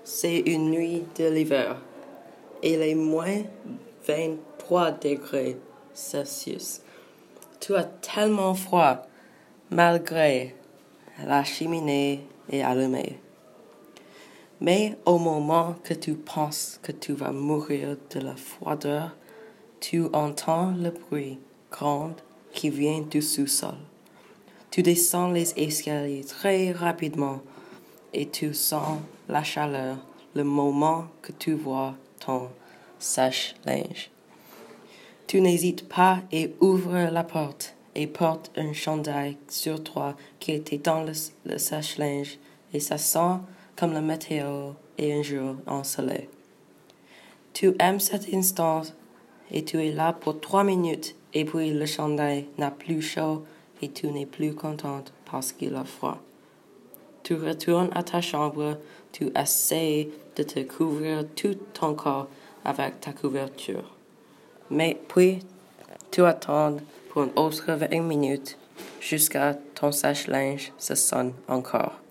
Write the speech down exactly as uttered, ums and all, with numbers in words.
C'est une nuit de l'hiver. Il est moins vingt-trois degrés Celsius. Tu as tellement froid, malgré la cheminée est allumée. Mais au moment que tu penses que tu vas mourir de la froideur, tu entends le bruit grand qui vient du sous-sol. Tu descends les escaliers très rapidement et tu sens la chaleur le moment que tu vois ton sèche-linge. Tu n'hésites pas et ouvres la porte et portes un chandail sur toi qui était dans le, le sèche-linge et ça sent comme la météo et un jour ensoleillé. Tu aimes cet instant et tu es là pour trois minutes et puis le chandail n'a plus chaud et tu n'es plus contente parce qu'il a froid. Tu retournes à ta chambre, tu essaies de te couvrir tout ton corps avec ta couverture. Mais puis, tu attends pour une autre vingt minutes jusqu'à ton sèche-linge se sonne encore.